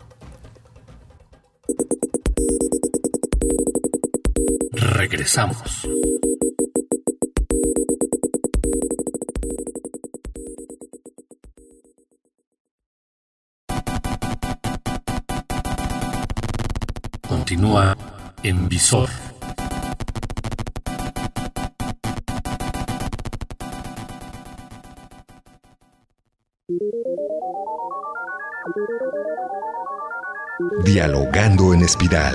Regresamos. Continúa en Visor. Dialogando en espiral.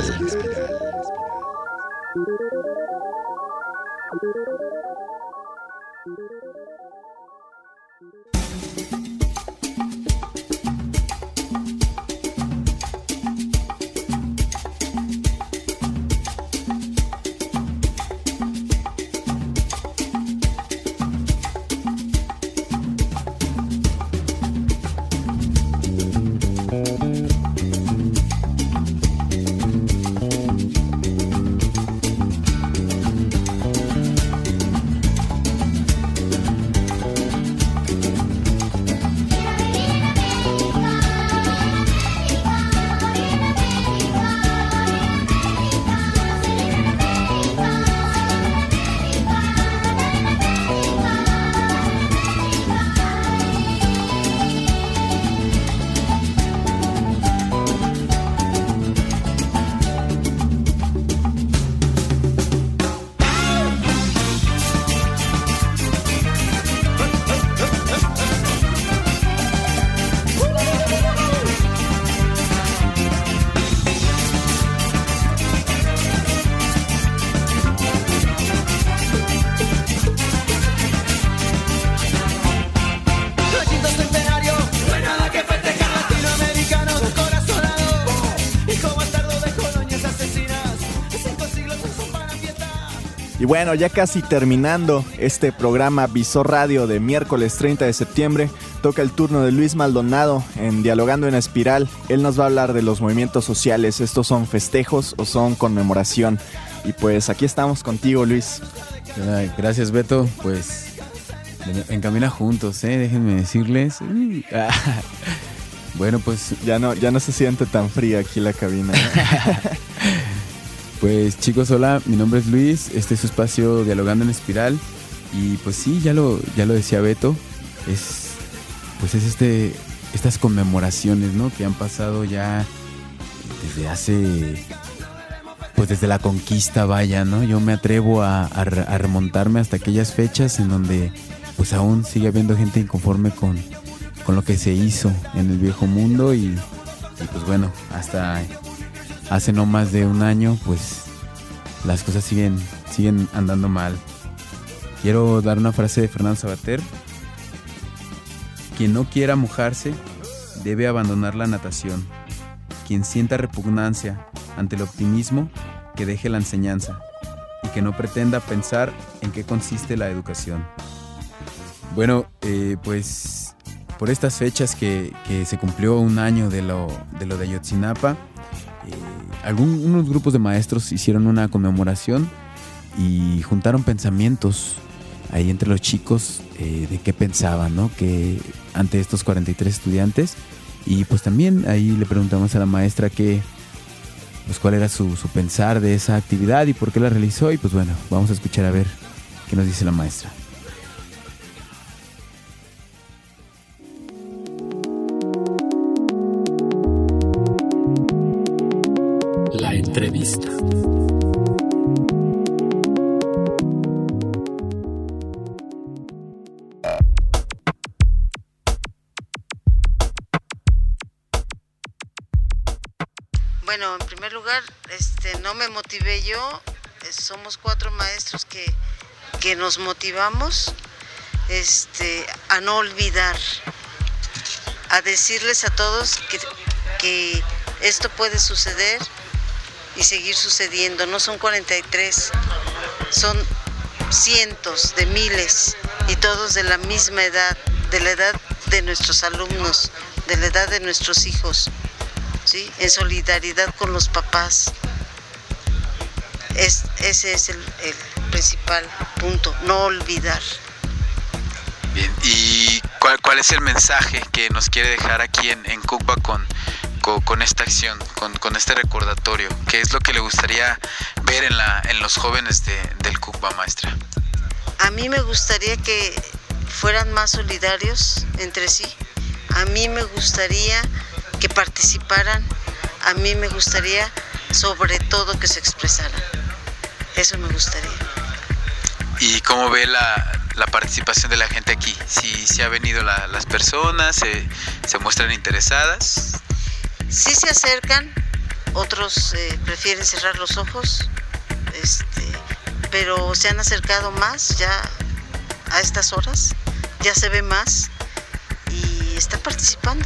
Y bueno, ya casi terminando este programa Visor Radio de miércoles 30 de septiembre, toca el turno de Luis Maldonado en Dialogando en Espiral. Él nos va a hablar de los movimientos sociales. ¿Estos son festejos o son conmemoración? Y pues aquí estamos contigo, Luis. Gracias, Beto. Pues en Camina Juntos, déjenme decirles. Bueno, pues ya no se siente tan fría aquí la cabina. Pues chicos, hola, mi nombre es Luis, este es su espacio Dialogando en Espiral. Y pues sí, ya lo decía Beto, estas conmemoraciones, ¿no? Que han pasado ya desde hace, pues desde la conquista, vaya, ¿no? Yo me atrevo a remontarme hasta aquellas fechas en donde pues aún sigue habiendo gente inconforme con lo que se hizo en el viejo mundo y pues bueno, hasta hace no más de un año, pues las cosas siguen andando mal. Quiero dar una frase de Fernando Savater: quien no quiera mojarse, debe abandonar la natación. Quien sienta repugnancia ante el optimismo, que deje la enseñanza y que no pretenda pensar en qué consiste la educación. Bueno, pues por estas fechas que se cumplió un año de lo de Ayotzinapa, unos grupos de maestros hicieron una conmemoración y juntaron pensamientos ahí entre los chicos de qué pensaban, ¿no? Que ante estos 43 estudiantes. Y pues también ahí le preguntamos a la maestra pues cuál era su pensar de esa actividad y por qué la realizó. Y pues bueno, vamos a escuchar a ver qué nos dice la maestra. La entrevista. Bueno, en primer lugar, no me motivé yo, somos 4 maestros que nos motivamos a no olvidar, a decirles a todos que esto puede suceder y seguir sucediendo. No son 43, son cientos de miles y todos de la misma edad, de la edad de nuestros alumnos, de la edad de nuestros hijos. ¿Sí? En solidaridad con los papás. Ese es el principal punto, no olvidar. Bien, ¿y cuál es el mensaje que nos quiere dejar aquí en CUCBA con esta acción, con este recordatorio? ¿Qué es lo que le gustaría ver en los jóvenes del CUCBA, maestra? A mí me gustaría que fueran más solidarios entre sí. A mí me gustaría que participaran, a mí me gustaría sobre todo que se expresaran. Eso me gustaría. ¿Y cómo ve la participación de la gente aquí? ¿Si ha venido las personas? ¿Se muestran interesadas? Sí se acercan, otros prefieren cerrar los ojos, pero se han acercado más ya a estas horas, ya se ve más y están participando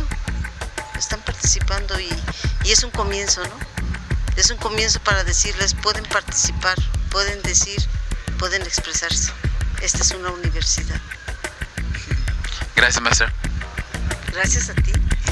y es un comienzo, ¿no? Es un comienzo para decirles, pueden participar, pueden decir, pueden expresarse. Esta es una universidad. Gracias, maestra. Gracias a ti.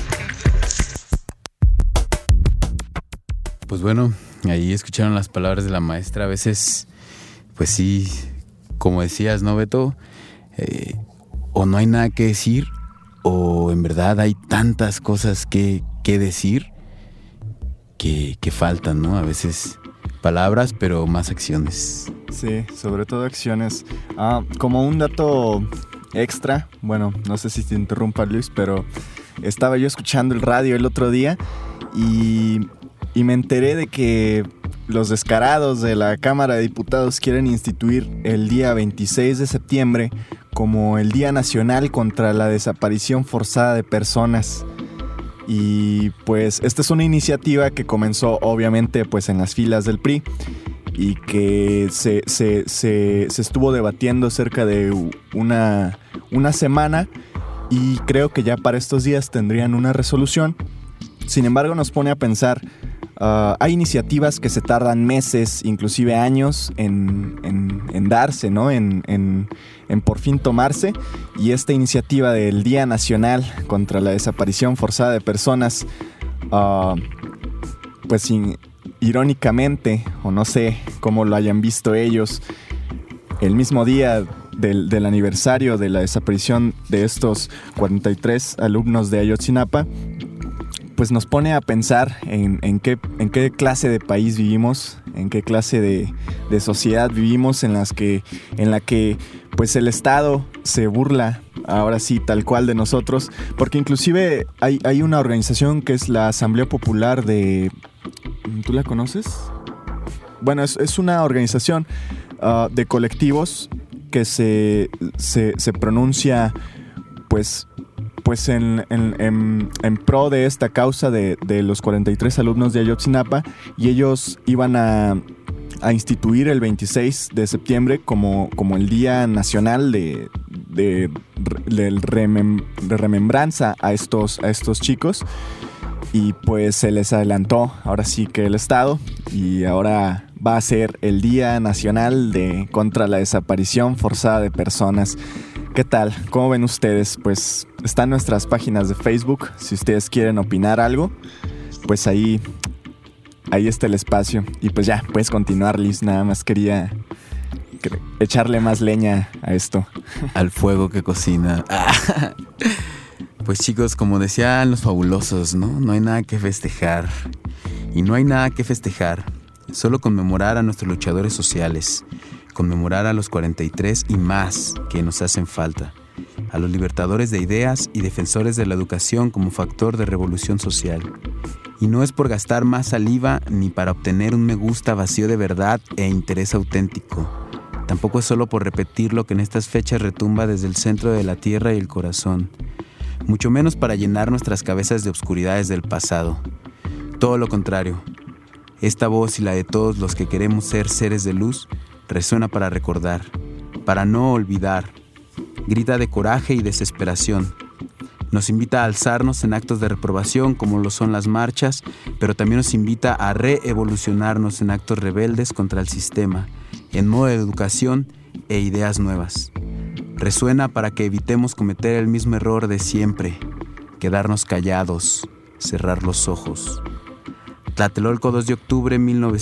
Pues bueno, ahí escucharon las palabras de la maestra. A veces, pues sí, como decías, ¿no, Beto? O no hay nada que decir, o en verdad hay tantas cosas que decir que faltan, ¿no? A veces palabras, pero más acciones. Sí, sobre todo acciones. Como un dato extra, bueno, no sé si te interrumpa, Luis, pero estaba yo escuchando el radio el otro día y me enteré de que los descarados de la Cámara de Diputados quieren instituir el día 26 de septiembre como el Día Nacional contra la Desaparición Forzada de Personas. Y pues esta es una iniciativa que comenzó obviamente pues en las filas del PRI y que se estuvo debatiendo cerca de una semana y creo que ya para estos días tendrían una resolución. Sin embargo, nos pone a pensar, hay iniciativas que se tardan meses, inclusive años en darse, ¿no? En por fin tomarse, y esta iniciativa del Día Nacional contra la Desaparición Forzada de Personas, pues irónicamente, o no sé cómo lo hayan visto ellos, el mismo día del aniversario de la desaparición de estos 43 alumnos de Ayotzinapa, pues nos pone a pensar en qué clase de país vivimos, en qué clase de sociedad vivimos, en la que pues el Estado se burla ahora sí tal cual de nosotros, porque inclusive hay una organización que es la Asamblea Popular de... ¿Tú la conoces? Bueno, es una organización de colectivos que se pronuncia pues en pro de esta causa de los 43 alumnos de Ayotzinapa, y ellos iban a instituir el 26 de septiembre como el Día Nacional de de remembranza a estos chicos. Y pues se les adelantó ahora sí que el Estado, y ahora va a ser el Día Nacional contra la Desaparición Forzada de Personas. ¿Qué tal? ¿Cómo ven ustedes? Pues están nuestras páginas de Facebook. Si ustedes quieren opinar algo, pues ahí está el espacio. Y pues ya, puedes continuar, Liz. Nada más quería echarle más leña a esto. Al fuego que cocina. Pues chicos, como decían los fabulosos, ¿no? No hay nada que festejar. Y no hay nada que festejar. Solo conmemorar a nuestros luchadores sociales. Conmemorar a los 43 y más que nos hacen falta. A los libertadores de ideas y defensores de la educación como factor de revolución social. Y no es por gastar más saliva ni para obtener un me gusta vacío de verdad e interés auténtico. Tampoco es solo por repetir lo que en estas fechas retumba desde el centro de la tierra y el corazón. Mucho menos para llenar nuestras cabezas de obscuridades del pasado. Todo lo contrario. Esta voz y la de todos los que queremos ser seres de luz resuena para recordar, para no olvidar. Grita de coraje y desesperación. Nos invita a alzarnos en actos de reprobación como lo son las marchas, pero también nos invita a reevolucionarnos en actos rebeldes contra el sistema, en modo de educación e ideas nuevas. Resuena para que evitemos cometer el mismo error de siempre, quedarnos callados, cerrar los ojos. Tlatelolco, 2 de octubre de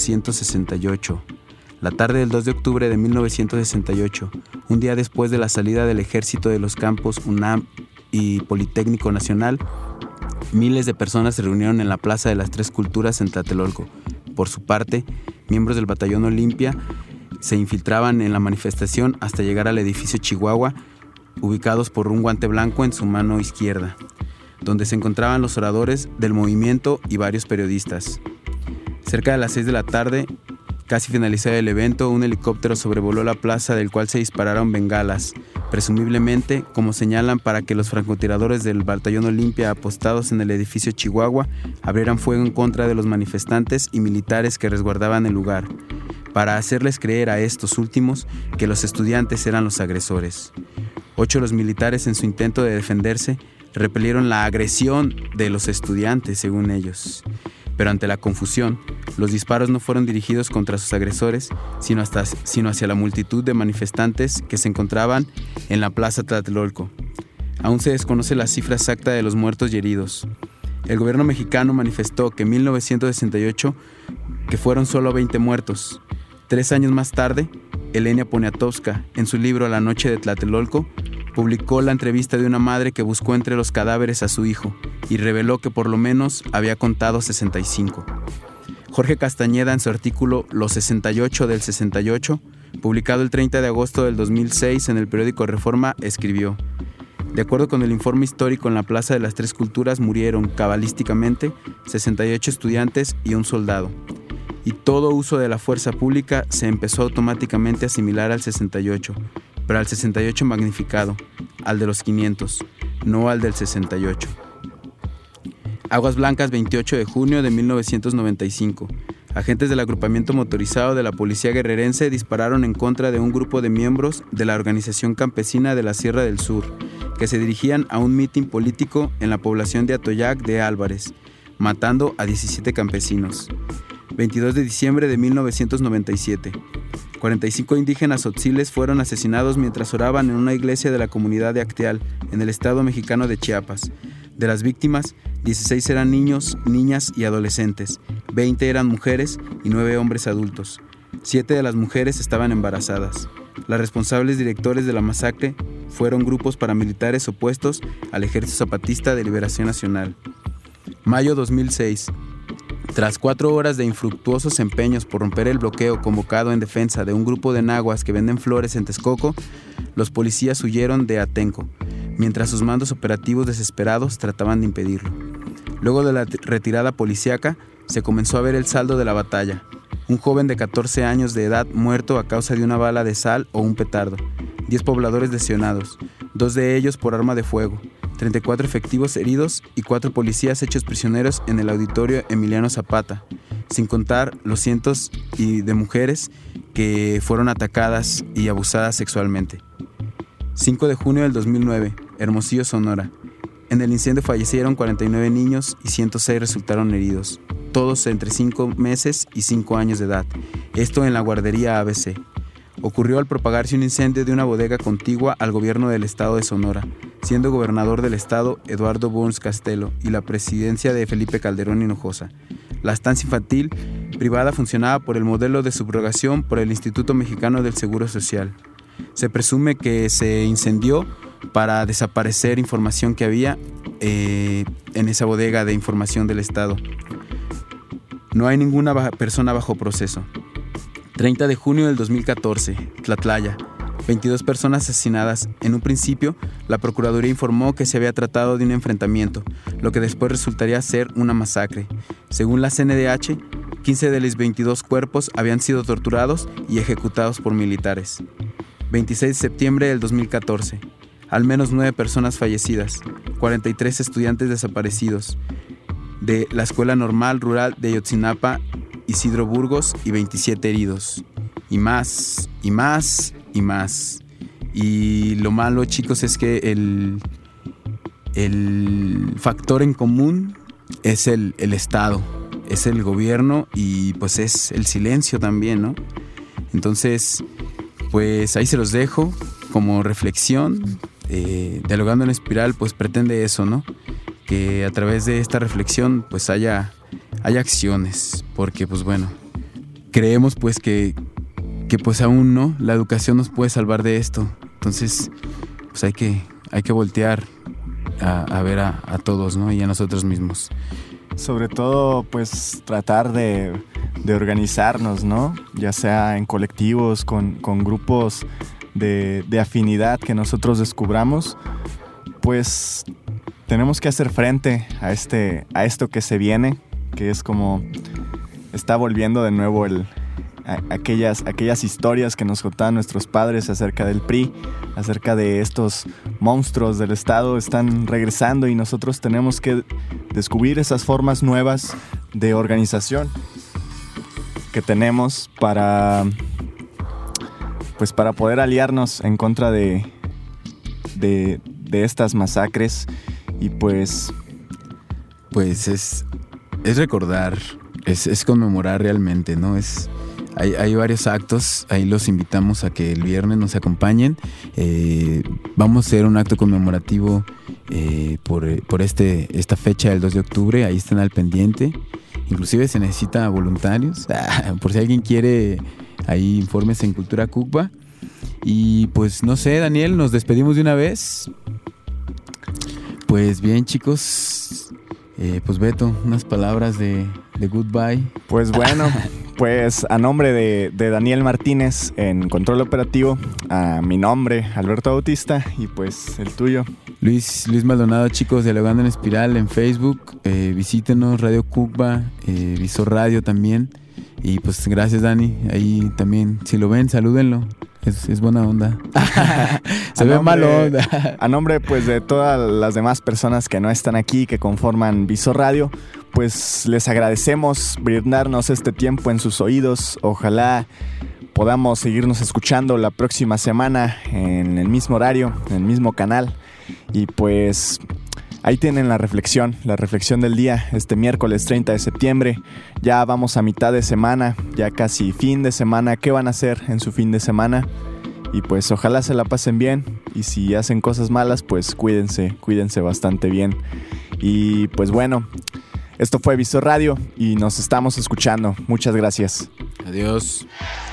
1968. La tarde del 2 de octubre de 1968, un día después de la salida del ejército de los campos UNAM y Politécnico Nacional, miles de personas se reunieron en la Plaza de las Tres Culturas en Tlatelolco. Por su parte, miembros del Batallón Olimpia se infiltraban en la manifestación hasta llegar al edificio Chihuahua, ubicados por un guante blanco en su mano izquierda, donde se encontraban los oradores del movimiento y varios periodistas. Cerca de las 6 de la tarde, casi finalizado el evento, un helicóptero sobrevoló la plaza del cual se dispararon bengalas, presumiblemente, como señalan, para que los francotiradores del Batallón Olimpia apostados en el edificio Chihuahua abrieran fuego en contra de los manifestantes y militares que resguardaban el lugar, para hacerles creer a estos últimos que los estudiantes eran los agresores. 8 de los militares, en su intento de defenderse, repelieron la agresión de los estudiantes, según ellos. Pero ante la confusión, los disparos no fueron dirigidos contra sus agresores, sino hacia la multitud de manifestantes que se encontraban en la Plaza Tlatelolco. Aún se desconoce la cifra exacta de los muertos y heridos. El gobierno mexicano manifestó que en 1968 que fueron solo 20 muertos. 3 años más tarde, Elenia Poniatowska, en su libro La noche de Tlatelolco, publicó la entrevista de una madre que buscó entre los cadáveres a su hijo y reveló que por lo menos había contado 65. Jorge Castañeda, en su artículo Los 68 del 68, publicado el 30 de agosto del 2006 en el periódico Reforma, escribió: de acuerdo con el informe histórico, en la Plaza de las Tres Culturas murieron cabalísticamente 68 estudiantes y un soldado. Y todo uso de la fuerza pública se empezó automáticamente a asimilar al 68, pero al 68 magnificado, al de los 500, no al del 68. Aguas Blancas, 28 de junio de 1995. Agentes del agrupamiento motorizado de la Policía Guerrerense dispararon en contra de un grupo de miembros de la Organización Campesina de la Sierra del Sur, que se dirigían a un mitin político en la población de Atoyac de Álvarez, matando a 17 campesinos. 22 de diciembre de 1997. 45 indígenas tzotziles fueron asesinados mientras oraban en una iglesia de la comunidad de Acteal, en el estado mexicano de Chiapas. De las víctimas, 16 eran niños, niñas y adolescentes, 20 eran mujeres y 9 hombres adultos. 7 de las mujeres estaban embarazadas. Los responsables directores de la masacre fueron grupos paramilitares opuestos al Ejército Zapatista de Liberación Nacional. Mayo 2006. Tras 4 horas de infructuosos empeños por romper el bloqueo convocado en defensa de un grupo de nahuas que venden flores en Texcoco, los policías huyeron de Atenco, mientras sus mandos operativos desesperados trataban de impedirlo. Luego de la retirada policíaca, se comenzó a ver el saldo de la batalla. Un joven de 14 años de edad muerto a causa de una bala de sal o un petardo, 10 pobladores lesionados, 2 de ellos por arma de fuego, 34 efectivos heridos y 4 policías hechos prisioneros en el auditorio Emiliano Zapata, sin contar los cientos de mujeres que fueron atacadas y abusadas sexualmente. 5 de junio del 2009, Hermosillo, Sonora. En el incendio fallecieron 49 niños y 106 resultaron heridos, todos entre 5 meses y 5 años de edad. Esto en la guardería ABC. Ocurrió al propagarse un incendio de una bodega contigua al gobierno del estado de Sonora, siendo gobernador del estado Eduardo Burns Castelo y la presidencia de Felipe Calderón Hinojosa. La estancia infantil privada funcionaba por el modelo de subrogación por el Instituto Mexicano del Seguro Social. Se presume que se incendió para desaparecer información que había en esa bodega de información del Estado. No hay ninguna persona bajo proceso. 30 de junio del 2014, Tlatlaya. 22 personas asesinadas. En un principio, la Procuraduría informó que se había tratado de un enfrentamiento, lo que después resultaría ser una masacre. Según la CNDH, 15 de los 22 cuerpos habían sido torturados y ejecutados por militares. 26 de septiembre del 2014. Al menos 9 personas fallecidas, 43 estudiantes desaparecidos de la Escuela Normal Rural de Ayotzinapa, Isidro Burgos, y 27 heridos. Y más, y más, y más. Y lo malo, chicos, es que el factor en común es el Estado, es el gobierno y pues es el silencio también, ¿no? Entonces, pues ahí se los dejo como reflexión. Dialogando en Espiral pues pretende eso, ¿no? Que a través de esta reflexión pues haya acciones, porque pues bueno, creemos pues que pues aún no, la educación nos puede salvar de esto. Entonces pues hay que voltear a ver a todos, ¿no? Y a nosotros mismos. Sobre todo pues tratar de organizarnos, ¿no? Ya sea en colectivos, con grupos de afinidad que nosotros descubramos, pues tenemos que hacer frente a esto que se viene, que es como está volviendo de nuevo aquellas historias que nos contaban nuestros padres acerca del PRI, acerca de estos monstruos del Estado, están regresando y nosotros tenemos que descubrir esas formas nuevas de organización que tenemos para poder aliarnos en contra de estas masacres. Y pues es recordar, es conmemorar realmente, ¿no? Hay varios actos, ahí los invitamos a que el viernes nos acompañen. Vamos a hacer un acto conmemorativo por esta fecha del 2 de octubre, ahí están al pendiente. Inclusive se necesita voluntarios, por si alguien quiere, ahí infórmese en Cultura Cucba. Y pues no sé, Daniel, nos despedimos de una vez. Pues bien, chicos, pues Beto, unas palabras de goodbye. Pues bueno, pues a nombre de Daniel Martínez en Control Operativo, a mi nombre, Alberto Bautista, y pues el tuyo. Luis Maldonado, chicos, Dialogando en Espiral en Facebook, visítenos, Radio Cucba, Visor Radio también. Y pues gracias, Dani, ahí también, si lo ven, salúdenlo. Es buena onda. Se ve mal onda. A nombre pues de todas las demás personas que no están aquí, que conforman Visor Radio, pues les agradecemos brindarnos este tiempo en sus oídos. Ojalá podamos seguirnos escuchando la próxima semana en el mismo horario, en el mismo canal. Y pues ahí tienen la reflexión del día, este miércoles 30 de septiembre. Ya vamos a mitad de semana, ya casi fin de semana. ¿Qué van a hacer en su fin de semana? Y pues ojalá se la pasen bien. Y si hacen cosas malas, pues cuídense bastante bien. Y pues bueno, esto fue Visor Radio y nos estamos escuchando. Muchas gracias. Adiós.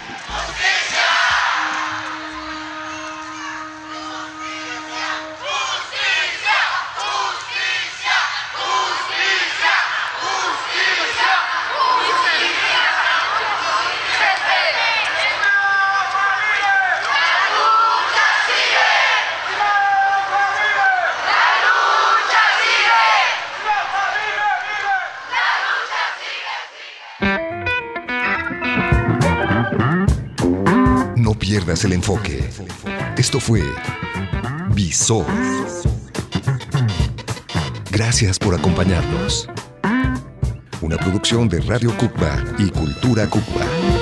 No pierdas el enfoque. Esto fue Visor. Gracias por acompañarnos. Una producción de Radio Cucba y Cultura Cucba.